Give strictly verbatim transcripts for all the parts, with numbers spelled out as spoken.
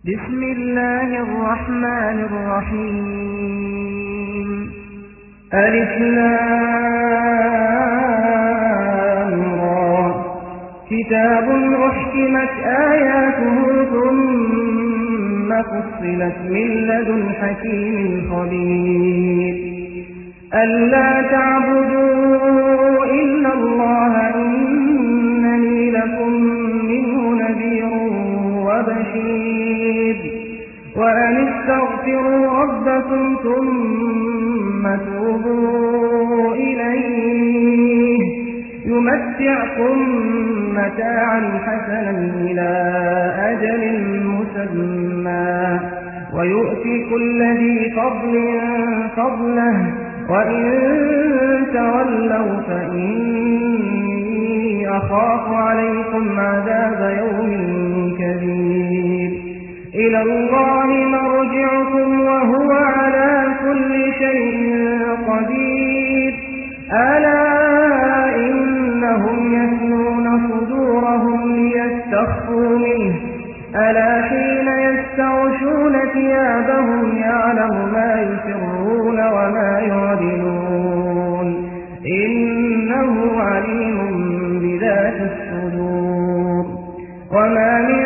بسم الله الرحمن الرحيم. ألف لام را كتاب أحكمت آياته ثم فصلت من لدن حكيم خبير. ألا تعبدوا إلا الله إنني لكم منه نذير وبشير. وأن استغفروا ربكم ثم توبوا إليه يمتعكم متاعا حسنا إلى أجل مسمى ويؤتي كل ذي فضل فضله وإن تولوا فإني أخاف عليكم عذاب يوم كبير. إلى الله مرجعكم وهو على كل شيء قدير. ألا إنهم يثنون صدورهم ليستخفوا منه ألا حين يستغشون ثيابهم يعلم ما يسرون وما يعلنون إنه عليم بذات الصدور. وما من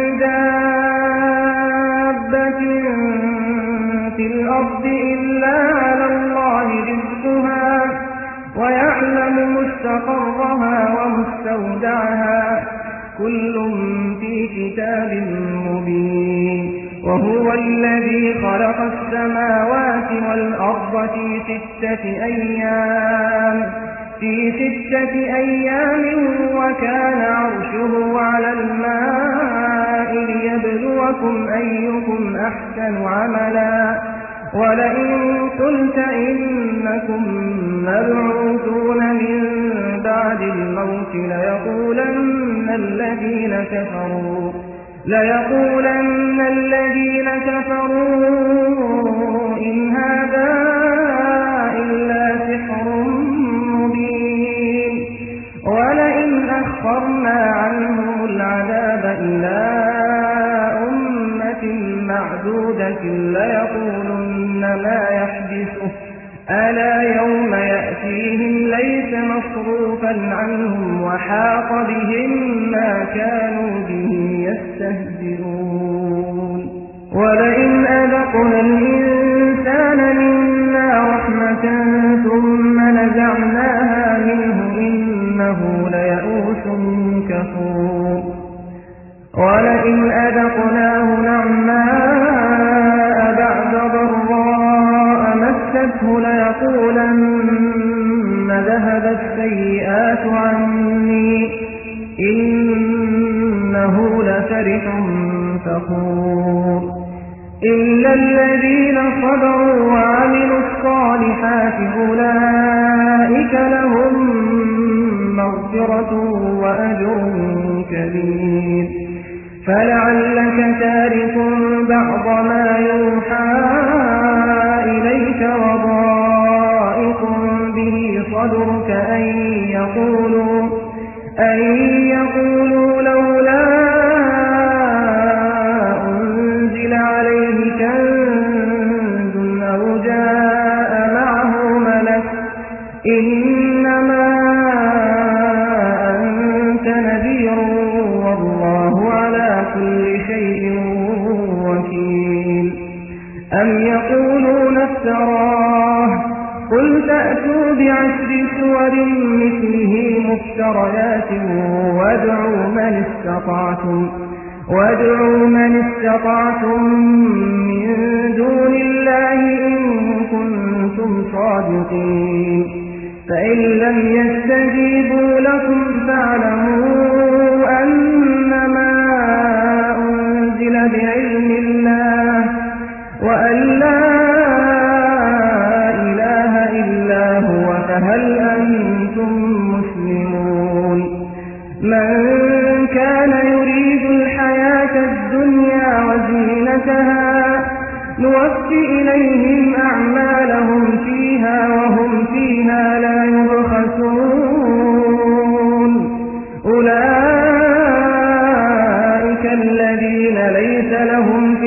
دابة في الأرض إلا على الله رزقها ويعلم مستقرها ومستودعها كل في كتاب مبين. وهو الذي خلق السماوات والأرض في ستة أيام في ستة أيام وكان عرشه على الماء ليبلوكم أيكم أحسن عملا. ولئن قلت إنكم مبعوثون من بعد الموت ليقولن الذين كفروا ليقولن الذين كفروا إن هذا إلا سحر مبين. ولئن أخرنا عنهم العذاب إلى أمة معدودة ليقولن ما يحدثه ألا يوم يأتيهم ليس مصروفا عنهم وحاق بهم ما كانوا به يستهزئون. ولئن أذقنا الإنسان منا رحمة ثم نزعناها منه إنه ليئوس كفور. ولئن أذقناه نعماء بعد ضراء مسته ليقولن ذهب السيئات عني إنه لفرح فخور. إلا الذين صبروا وعملوا الصالحات أولئك لهم مغفرة وأجر كبير. فلعلك تارك بعض ما يوحى إليك وضائق به صدرك أن يقولوا أن يقولوا لولا أنزل عليه كنز أو جاء معه ملك إنما أنت نذير والله على كل شيء وكيل. أم يقولون افتراه قل فأتوا بعشر سور مثله مفتريات وادعوا من استطعتم وادعوا من استطعتم من دون الله إن كنتم صادقين. فإن لم يستجيبوا لكم فاعلموا أنما أنزل بعلم الله وأن لا إله إلا هو فهل أنتم مسلمون. من كان يريد الحياة الدنيا وزينتها نوفي إليهم أعمالهم فيها وهم فيها لا يبخسون. أولئك الذين ليس لهم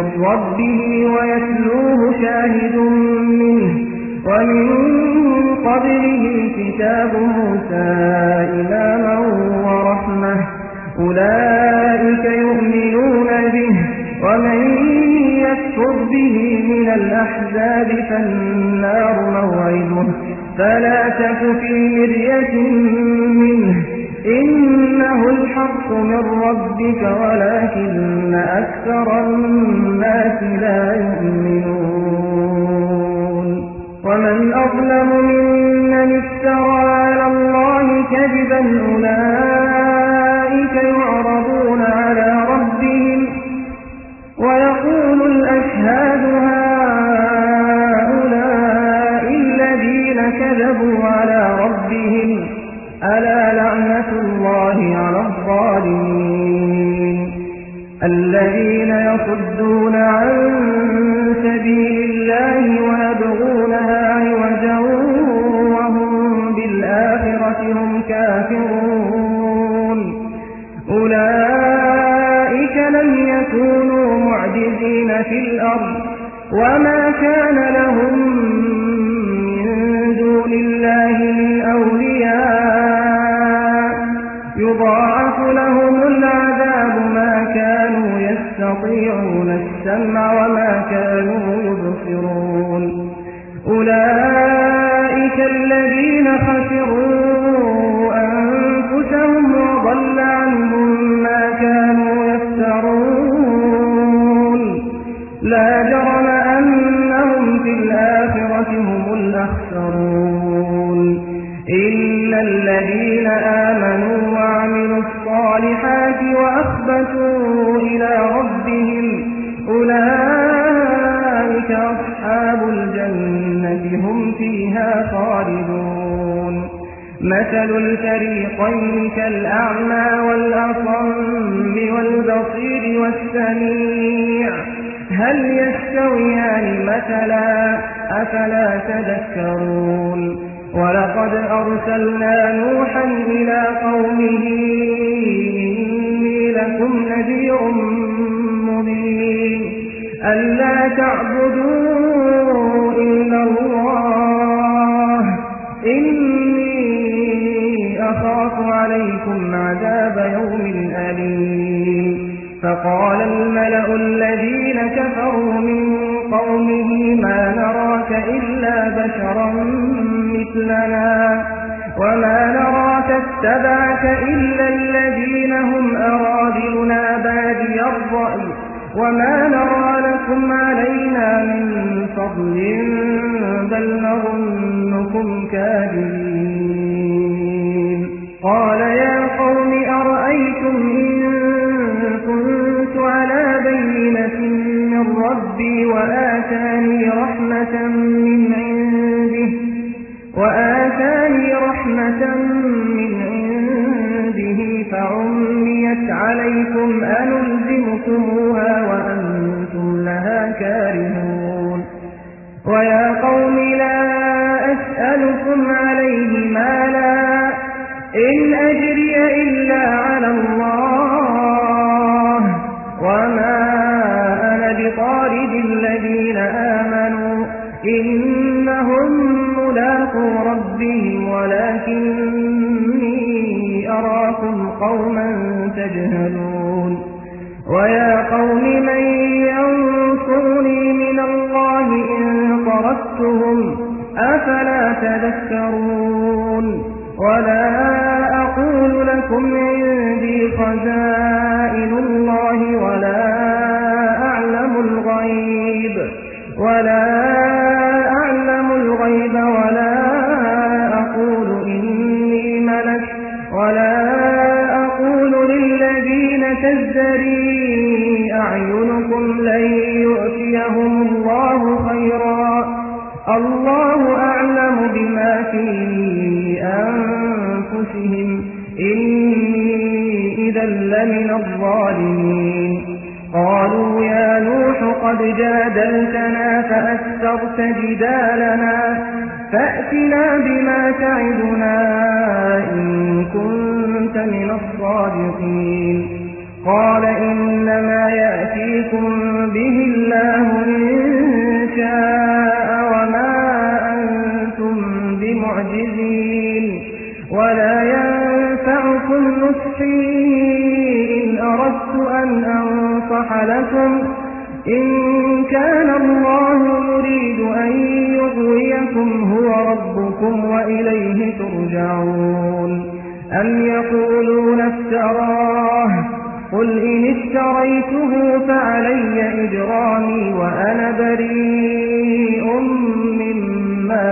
من ربه ويتلوه شاهد منه ومن قبله كتاب موسى إماما ورحمة أولئك يؤمنون به ومن يكفر به من الأحزاب فالنار موعده فلا تك في مرية منه إنه الحق من ربك ولكن أكثر الناس لا يؤمنون ومن أظلم ممن افترى على الله كذبا أولئك يعرضون على ربهم ويقول الأشهاد هؤلاء الذين كذبوا على ربهم ألا لعنة الله على الظالمين الذين يصدون عن سبيل الله ويبغونها عوجا وهم بالآخرة هم كافرون أولئك لم يكونوا معجزين في الأرض وما كان لهم من دون الله من أولياء يضاعف لهم العذاب ما كانوا يستطيعون السمع وما كانوا يبصرون أولئك الذين خسروا أنفسهم وضل عنهم ما كانوا يفترون لا جرم أنهم في الآخرة هم الأخسرون إن الذين آمنوا وعملوا الصالحات وأخبتوا إلى ربهم أولئك أصحاب الجنة هم فيها خالدون مثل الفريقين كالأعمى والأصم والبصير والسميع هل يستويان مثلا أفلا تذكرون ولقد أرسلنا نوحا إلى قومه إني لكم نذير مبين ألا تعبدوا إلا الله إني أخاف عليكم عذاب يوم أليم فقال الملأ الذين كفروا من قومه ما نراك إلا بشرا مثلنا وما نراك اتبعك إلا الذين هم أراذلنا بادي الرأي وما نرى لكم علينا من فضل بل نظنكم كاذبين قال يا قوم أرأيتم إن كنت على بينة من ربي وآتاني رحمة من عنده وآتاني رحمة من عنده فعميت عليكم أنلزمكموها وأنتم لها كارهون ويا قوم لا أسألكم عليه مالا إن أجري إلا على الله وما أنا بطارد الذين آمنوا إنهم ملاقو ربهم ولكني أراكم قوما تجهلون ويا قوم من ينصرني من الله إن طردتهم أفلا تذكرون ولا أقول لكم عندي خزائن الله ولا أعلم الغيب ولا أعلم الغيب ولا أقول إني ملك ولا أقول للذين تزدري أعينكم لن يؤتيهم الله خيرا الله أعلم بما في أنفسهم إني إذا لمن الظالمين قالوا يا نوح قد جادلتنا فأكثرت جدالنا فأتنا بما تعدنا إن كنت من الصادقين قال إنما يأتي يأتيكم به الله إن شاء وما أنتم بمعجزين ولا ينفعكم نصحي إن أردت أن أنصح لكم إن كان الله يريد أن يغويكم هو ربكم وإليه ترجعون أم يقولون افتراه قل إن اشتريته فعلي إجرامي وأنا بريء مما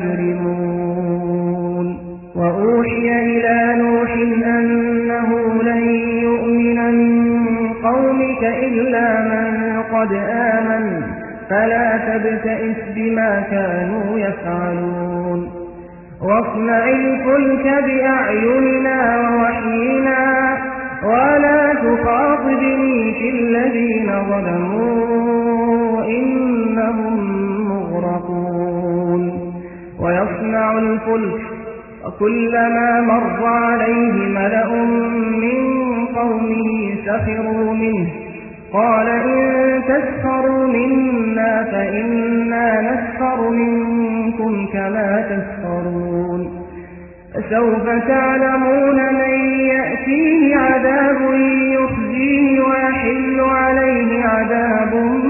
تجرمون وأوحي إلى نوح أنه لن يؤمن من قومك إلا من قد آمن فلا تبتئس بما كانوا يفعلون واصنع الفلك بأعيننا ووحينا ولا تخاطبني في الذين ظلموا إنهم مغرقون ويصنع الفلك وكلما مر عليه ملأ من قومه سخروا منه قال إن تسخروا منا فإنا نسخر منكم كما تسخرون فسوف تعلمون من يأتيه عذاب يخزيه ويحل عليه عذاب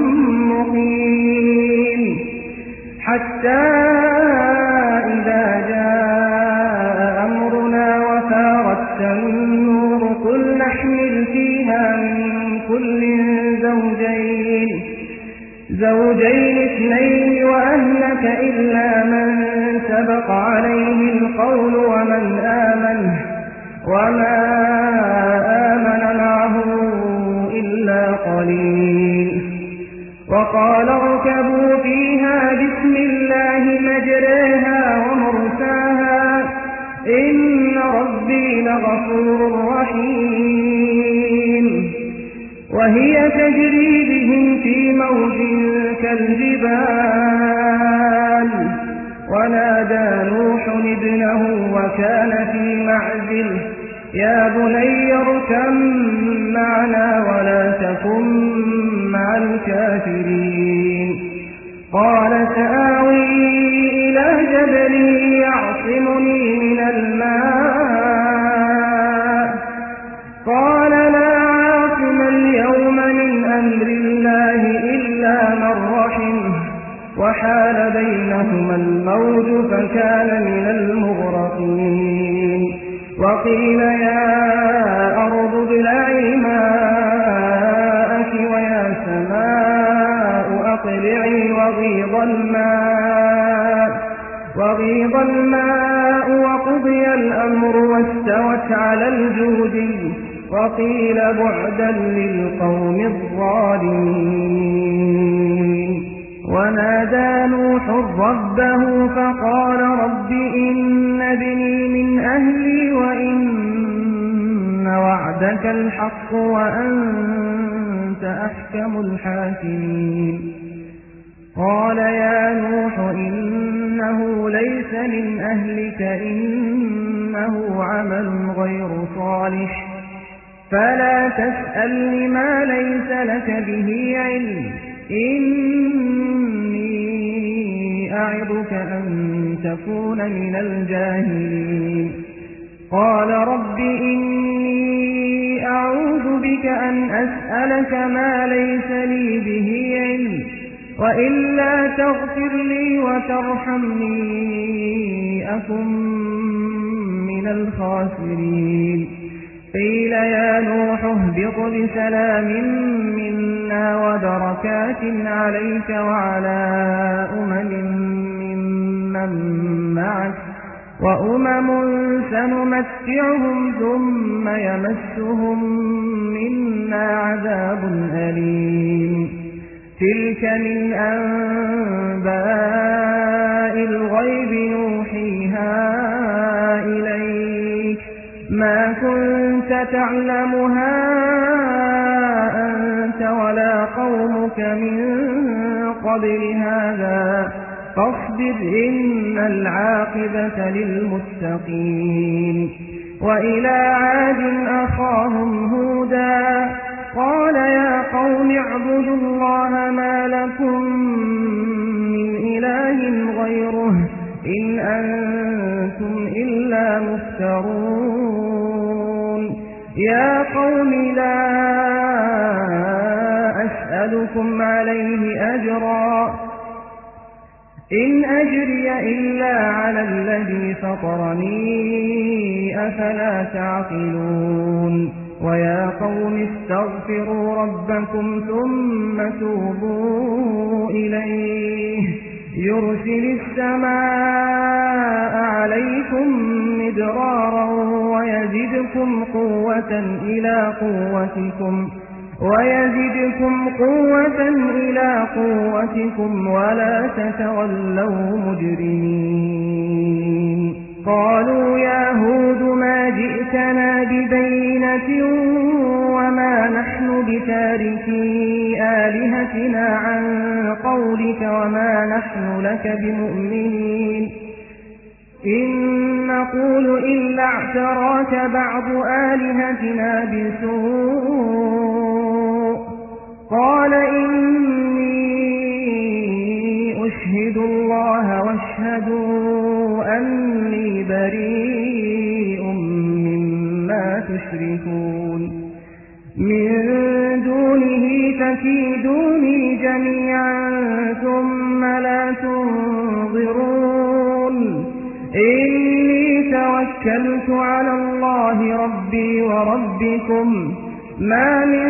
مقيم حتى إذا جاء أمرنا وفارت النور قل نحمل فيها من كل زوجين زوجين اثنين وأهلك إلا من سبق عليه القول ومن آمن وما آمن معه إلا قليل وقال اركبوا فيها بسم الله مجريها ومرساها إن ربي لغفور رحيم وهي تجري بهم في موج كالجبال ونادى نوح ابنه وكان في معزل يا بني اركب معنا ولا تكن مع الكافرين قال سآوي إلى جبل يعصمني من الماء قال لا عاصم اليوم من أمر الله إلا من رحمه وحال بينهما الموج فكان من المغرقين وقيل يا أرض ابلعي ماءك ويا سماء أقلعي وغيض الماء وغيض الماء وقضي الأمر واستوت على الجودي وقيل بعدا للقوم الظالمين ونادى نوح ربه فقال رب إن ابني من أهلي وإن وعدك الحق وأنت أحكم الحاكمين قال يا نوح إنه ليس من أهلك إنه عمل غير صالح فلا تسألني ما ليس لك به علم إني أعظك أن تكون من الجاهلين قال رب إني أعوذ بك أن أسألك ما ليس لي به علم وإلا تغفر لي وترحمني أكن من الخاسرين قيل يا نوح اهبط بسلام منا وبركات عليك وعلى أمم ممن معك وأمم سنمتعهم ثم يمسهم منا عذاب أليم تلك من أنباء الغيب نوحيها إليك ما كنت تعلمها أنت ولا قومك من قبل هذا فاصبر إن العاقبة للمتقين وإلى عاد أخاهم هودا قال يا قوم اعبدوا الله ما لكم من إله غيره إن أنتم إلا مفترون يا قوم لا أسألكم عليه أجرا إن أجري إلا على الذي فطرني أفلا تعقلون ويا قوم استغفروا ربكم ثم توبوا إليه يرسل السماء عليكم مدرارا ويزدكم قوة إلى قوتكم ويزدكم قوة إلى قوتكم ولا تتولوا مجرمين قالوا يا هود ما جئتنا ببينة وما نحن بتاركي آلهتنا عن قولك وما نحن لك بمؤمنين إن نقول إلا اعتراك بعض آلهتنا بسوء قال إني أشهد الله واشهدوا أني بريء مما تشركون من دونه فكيدوني جميعا ثم لا تنظرون إني توكلت على الله ربي وربكم ما من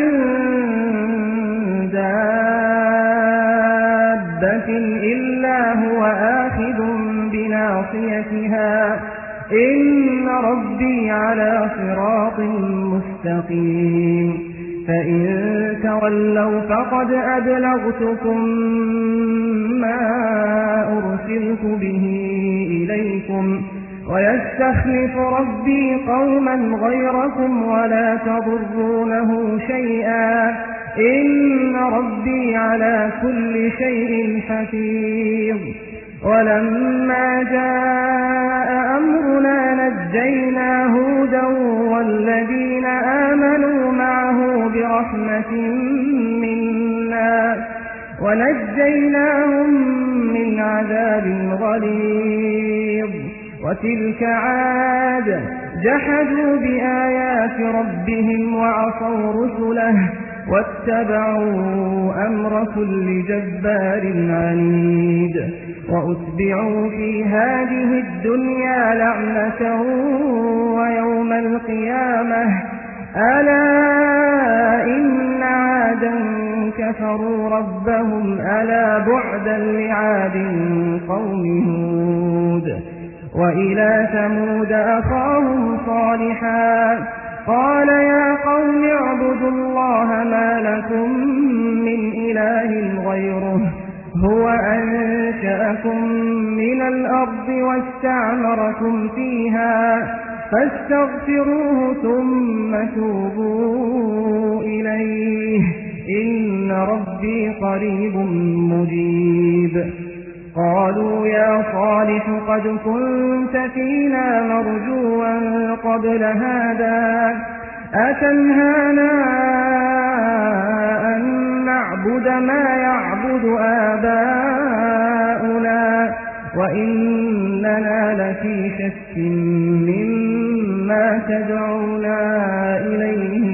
دابة إلا هو آخذ بناصيتها إن ربي على صراط مستقيم فإن تولوا فقد أبلغتكم ما أرسلت به إليكم ويستخلف ربي قوما غيركم ولا تضرونه شيئا إن ربي على كل شيء حفيظ ولما جاء أمرنا نجينا هودا والذين آمنوا معه برحمة منا ونجيناهم من عذاب غليظ وتلك عاد جحدوا بآيات ربهم وعصوا رسله واتبعوا أمر كل جبار عنيد وأتبعوا في هذه الدنيا لعنة ويوم القيامة ألا إن عادا كفروا ربهم ألا بعدا لعاد قوم هود وإلى ثمود أخاهم صالحا قال يا قوم اعبدوا الله ما لكم من إله غيره هو أنشأكم من الأرض واستعمركم فيها فاستغفروه ثم توبوا إليه إن ربي قريب مجيب قالوا يا صالح قد كنت فينا مرجوا قبل هذا أتنهانا أن نعبد ما يعبد آباؤنا وإننا لفي شك مما تدعونا إليه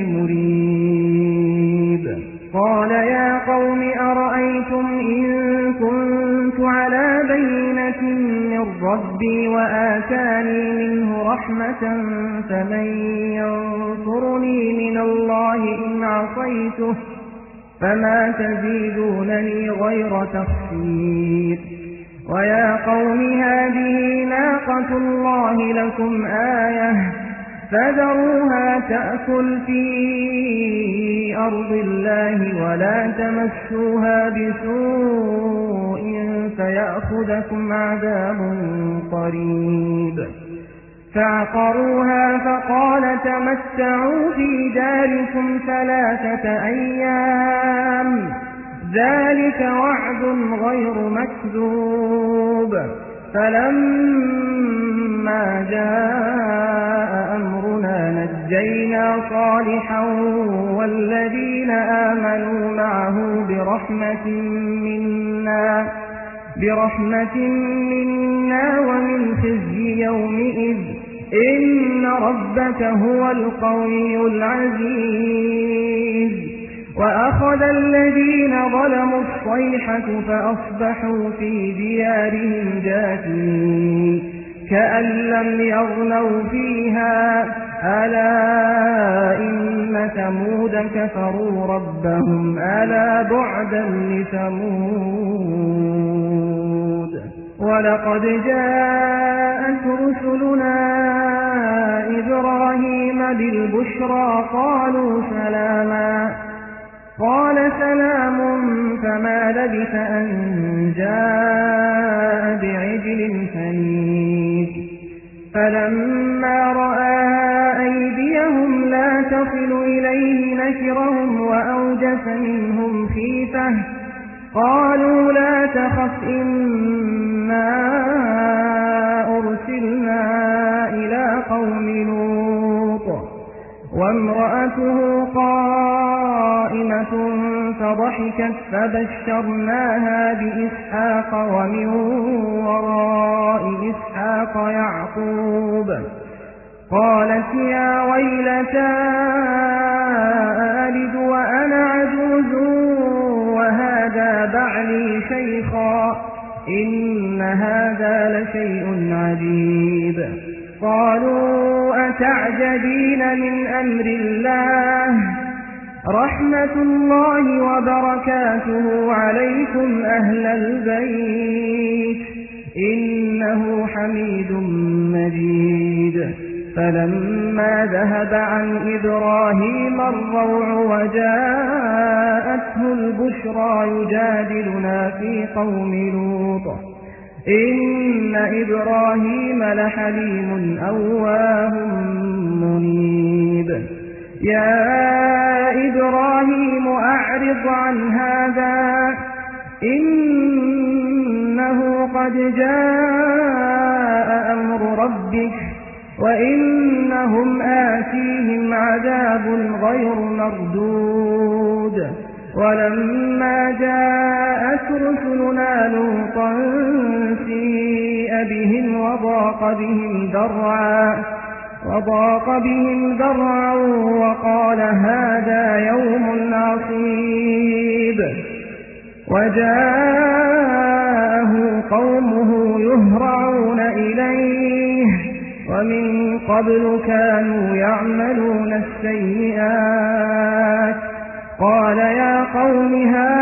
مريب قال يا قوم أرأيتم إن كنت على بينة من ربي وآتاني منه رحمة فمن ينصرني من الله إن عصيته فما تزيدونني غير تخسير ويا قوم هذه ناقة الله لكم آية فذروها تأكل في أرض الله ولا تمسوها بسوء فيأخذكم عذاب قريب فعقروها فقال تمتعوا في داركم ثلاثة أيام ذلك وعد غير مكذوب فلما جاء أمرنا نجينا صالحا والذين آمنوا معه برحمة منا برحمة منا ومن خزي يومئذ إن ربك هو القوي العزيز وأخذ الذين ظلموا الصيحة فأصبحوا في ديارهم جاثمين كأن لم يغنوا فيها ألا إن ثمود كفروا ربهم ألا بعدا لثمود ولقد جاءت رسلنا إبراهيم بالبشرى قالوا سلاما قال سلام فما لبث أن جاء بعجل حنيذ فلما رأى أيديهم لا تصل إليه نكرهم وأوجس منهم خيفة قالوا لا تخف إنا أرسلنا إلى قوم لوط وامرأته قائمة فضحكت فبشرناها بإسحاق ومن وراء إسحاق يعقوب قالت يا ويلتى ألد وأنا عجوز وهذا بعلي شيخا إن هذا لشيء عجيب قالوا أتعجبين من أمر الله رحمة الله وبركاته عليكم أهل البيت إنه حميد مجيد فلما ذهب عن إبراهيم الروع وجاءته البشرى يجادلنا في قوم لوط إن إبراهيم لحليم أواه منيب يا إبراهيم أعرض عن هذا إنه قد جاء أمر ربك وإنهم آتيهم عذاب غير مردود ولما جاءت رسلنا لوطا سيء بهم وضاق بهم ذرعا وضاق بهم ذرعا وقال هذا يوم عصيب وجاءه قومه يهرعون إليه ومن قبل كانوا يعملون السيئات قال يا قوم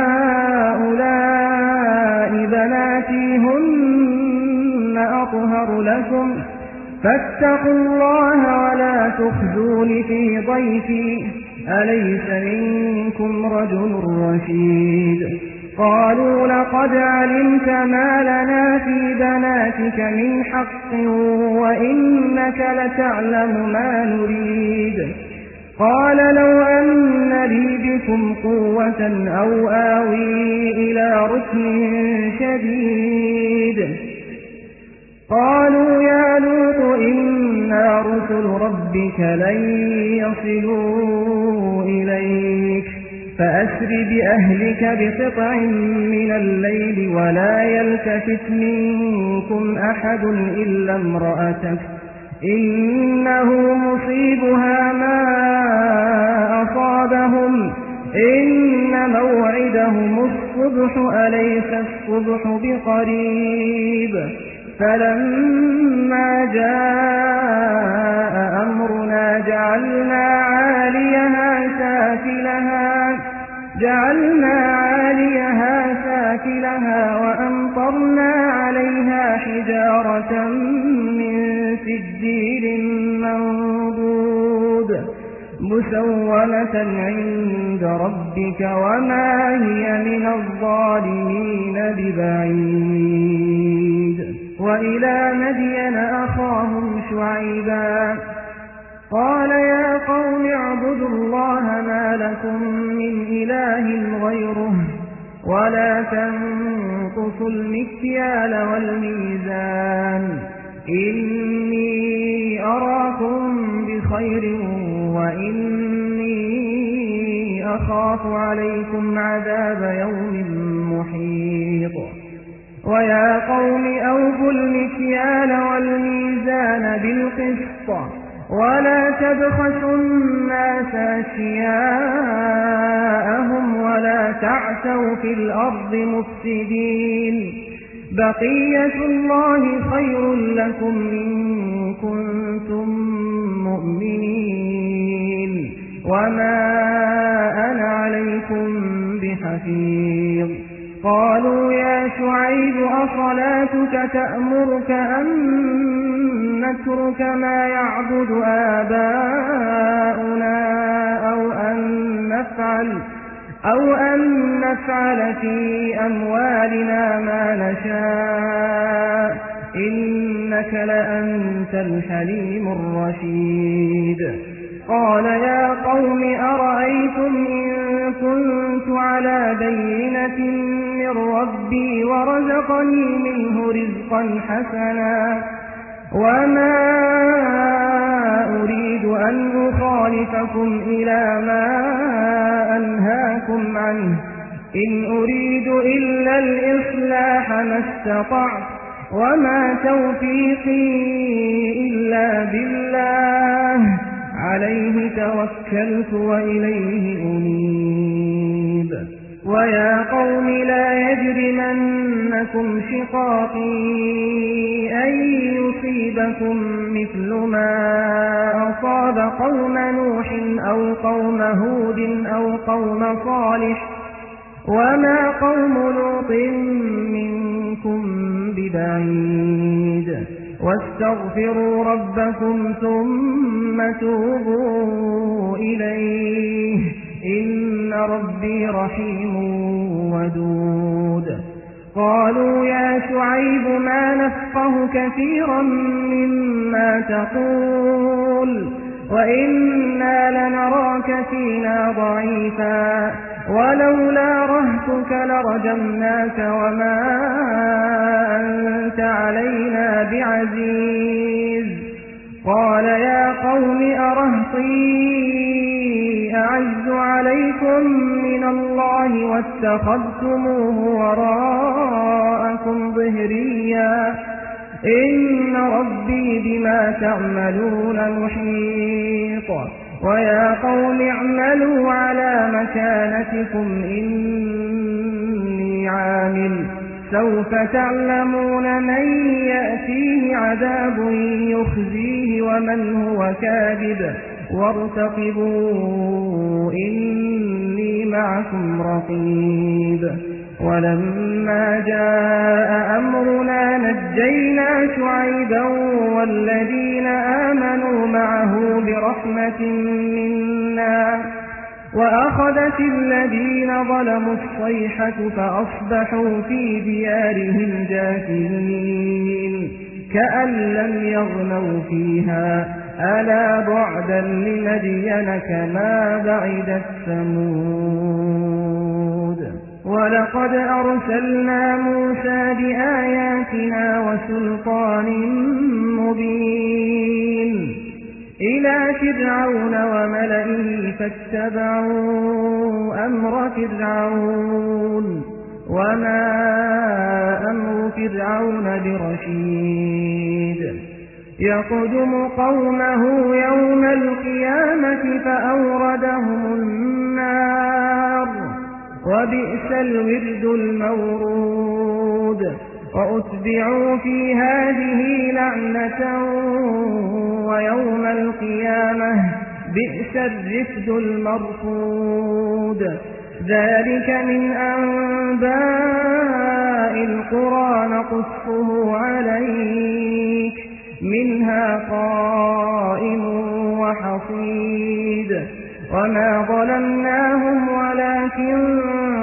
هؤلاء بناتي هن أطهر لكم فاتقوا الله ولا تخزون في ضيفي أليس منكم رجل رشيد قالوا لقد علمت ما لنا في بناتك من حق وإنك لتعلم ما نريد قال لو أن لي بكم قوة أو آوي إلى ركن شديد قالوا يا لوط إنا رسل ربك لن يصلوا إليك فأسر بأهلك بقطع من الليل ولا يلتفت منكم أحد إلا امرأتك إنه مصيبها ما أصابهم إن موعدهم الصبح أليس الصبح بقريب فلما جاء أمرنا جعلنا عاليها سافلها جعلنا عاليها سافلها وأمطرنا عليها حجارة من سجيل منضود مسومة عند ربك وما هي من الظالمين ببعيد وإلى مدين أخاهم شعيبا قال يا قوم اعبدوا الله ما لكم من إله غيره ولا تنقصوا المكيال والميزان إني أراكم بخير وإني أخاف عليكم عذاب يوم محيط ويا قوم أوفوا المكيال والميزان بالقسط ولا تبخسوا الناس أشياءهم ولا تعثوا في الأرض مفسدين بقية الله خير لكم إن كنتم مؤمنين وما أنا عليكم بحفيظ قالوا يا شعيب أصلاتك تأمرك أن نترك ما يعبد آباؤنا أو أن نفعل أو أن نفعل في أموالنا ما نشاء إنك لأنت الحليم الرشيد قال يا قوم أرأيتم إن كنت على بينة من ربي ورزقني منه رزقا حسنا وما أريد أن أخالفكم إلى ما أنهاكم عنه إن أريد إلا الإصلاح ما استطعت وما توفيقي إلا بالله عليه توكلت وإليه أنيب ويا قوم لا يجرمنكم شقاقي أن يصيبكم مثل ما أصاب قوم نوح أو قوم هود أو قوم صالح وما قوم لوط منكم ببعيد واستغفروا ربكم ثم توبوا إليه إن ربي رحيم ودود قالوا يا شعيب ما نفقه كثيرا مما تقول وإنا لنراك فينا ضعيفا ولولا رهتك لرجمناك وما أنت علينا بعزيز قال يا قوم أرهطي أعز عليكم من الله واتخذتموه وراءكم ظهريا إن ربي بما تعملون محيط ويا قوم اعملوا على مكانتكم إني عامل سوف تعلمون من يأتيه عذاب يخزيه ومن هو كاذب وارتقبوا إني معكم رقيب ولما جاء أمرنا نجينا شعيبا والذين آمنوا معه برحمة منا وأخذت الذين ظلموا الصيحة فأصبحوا في ديارهم جاثمين كأن لم يغنوا فيها ألا بعدا لمدين كما بعدت ثمود ولقد أرسلنا موسى بآياتنا وسلطان مبين إلى فرعون وملئه فاتبعوا أمر فرعون وما أمر فرعون برشيد يقدم قومه يوم القيامة فأوردهم النار وبئس الورد المورود وأتبعوا في هذه لعنة ويوم القيامة بئس الرفد المرفود ذلك من أنباء القرى نقصه عليك منها قائم وحصيد وما ظلمناهم ولكن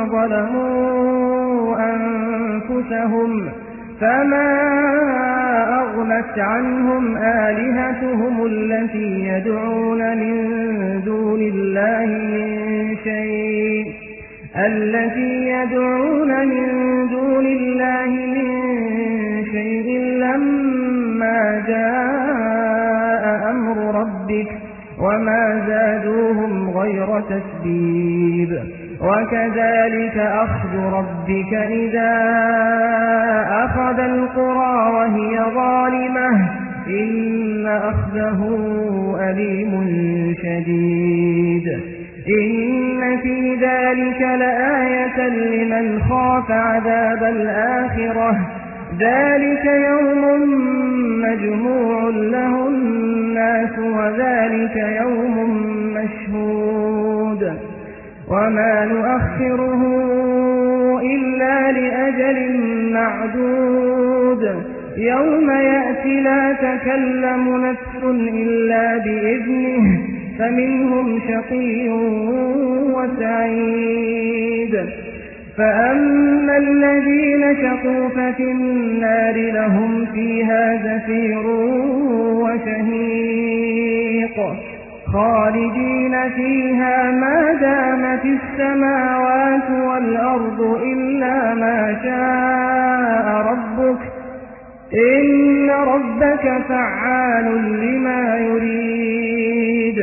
ظلموا أنفسهم فما أغنت عنهم آلهتهم التي يدعون من دون الله من شيء التي يدعون من دون الله من شيء لما جاء أمر ربك وما زادوهم غير تتبيب وكذلك أخذ ربك إذا أخذ القرى وهي ظالمة إن أخذه أليم شديد إن في ذلك لآية لمن خاف عذاب الآخرة ذلك يوم مجموع له الناس وذلك يوم مشهود وما نؤخره إلا لأجل معدود يوم يأتي لا تكلم نفس إلا بإذنه فمنهم شقي وسعيد فأما الذين شقوا ففي النار لهم فيها زفير وشهيق خالدين فيها ما دامت السماوات والأرض إلا ما شاء ربك إن ربك فعال لما يريد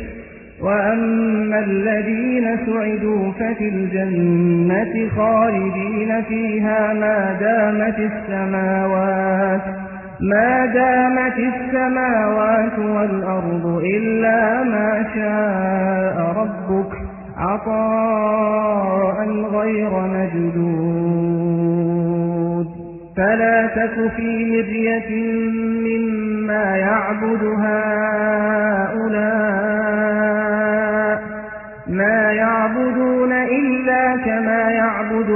وأما الذين سعدوا ففي الجنة خالدين فيها ما دامت السماوات ما دامت السماوات والأرض إلا ما شاء ربك عطاء غير مجدود فلا تك في مرية مما يعبد هؤلاء ما يعبدون إلا كما يعبد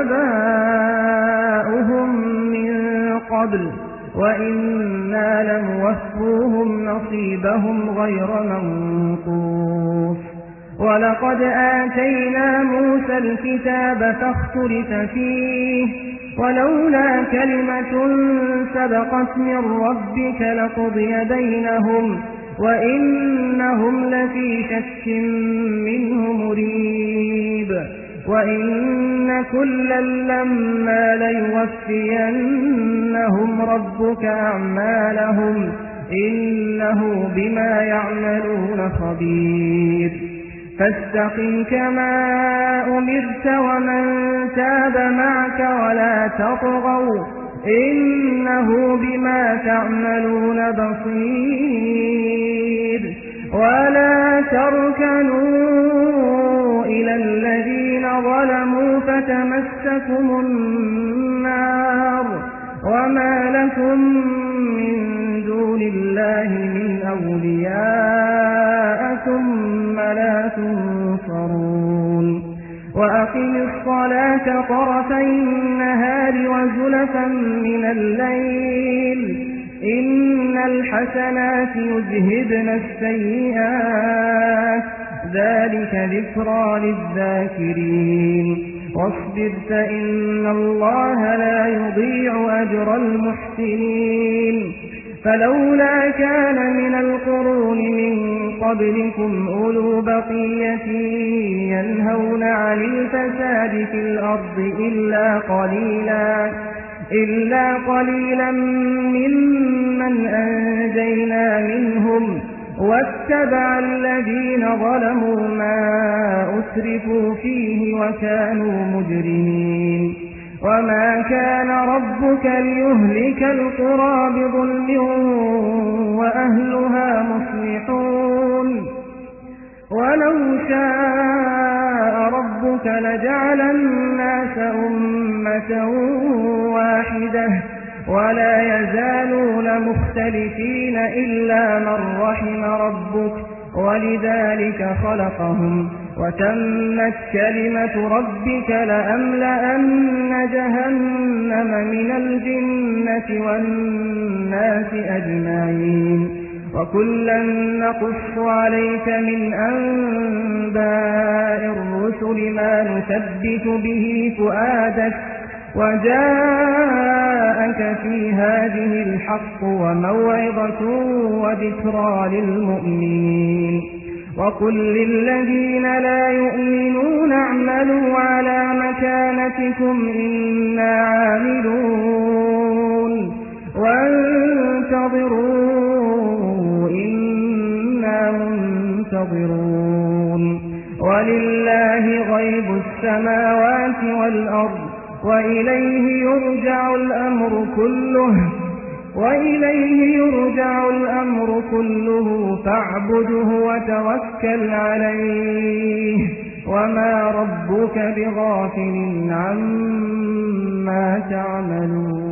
آباؤهم من قبل وإنا لموفوهم نصيبهم غير منقوص ولقد آتينا موسى الكتاب فاختلف فيه ولولا كلمة سبقت من ربك لقضي بينهم وإنهم لفي شك منه مريب وإن كلا لما ليوفينهم ربك أعمالهم إنه بما يعملون خبير فاستقم كما أمرت ومن تاب معك ولا تطغوا إنه بما تعملون بصير ولا تركنوا إلى الذين ظلموا فتمسكم النار وما لكم من دون الله من أولياء ثم لا تنصرون وأقم الصلاة طرفي النهار وزلفا من الليل إن الحسنات يذهبن السيئات ذلك ذكرى للذاكرين واصبر فإن الله لا يضيع أجر المحسنين فلولا كان من القرون من قبلكم أولو بقية ينهون عن الفساد في الأرض إلا قليلا إلا قليلا ممن أنجينا منهم واتبع الذين ظلموا ما أسرفوا فيه وكانوا مجرمين وما كان ربك ليهلك القرى بظلم وأهلها مصلحون ولو شاء ربك لجعل الناس أمة واحدة ولا يزالون مختلفين إلا من رحم ربك ولذلك خلقهم وتمت كلمة ربك لأملأن جهنم من الجنة والناس أجمعين وكلا نقص عليك من أنباء الرسل ما نثبت به فؤادك وجاءك في هذه الحق وموعظة وذكرى للمؤمنين وقل للذين لا يؤمنون اعملوا على مكانتكم إنا عاملون وانتظروا إنا منتظرون ينتظرون ولله غيب السماوات والأرض وإليه يرجع الأمر كله وإليه يرجع الأمر كله فاعبده وتوكل عليه وما ربك بغافل عما تعملون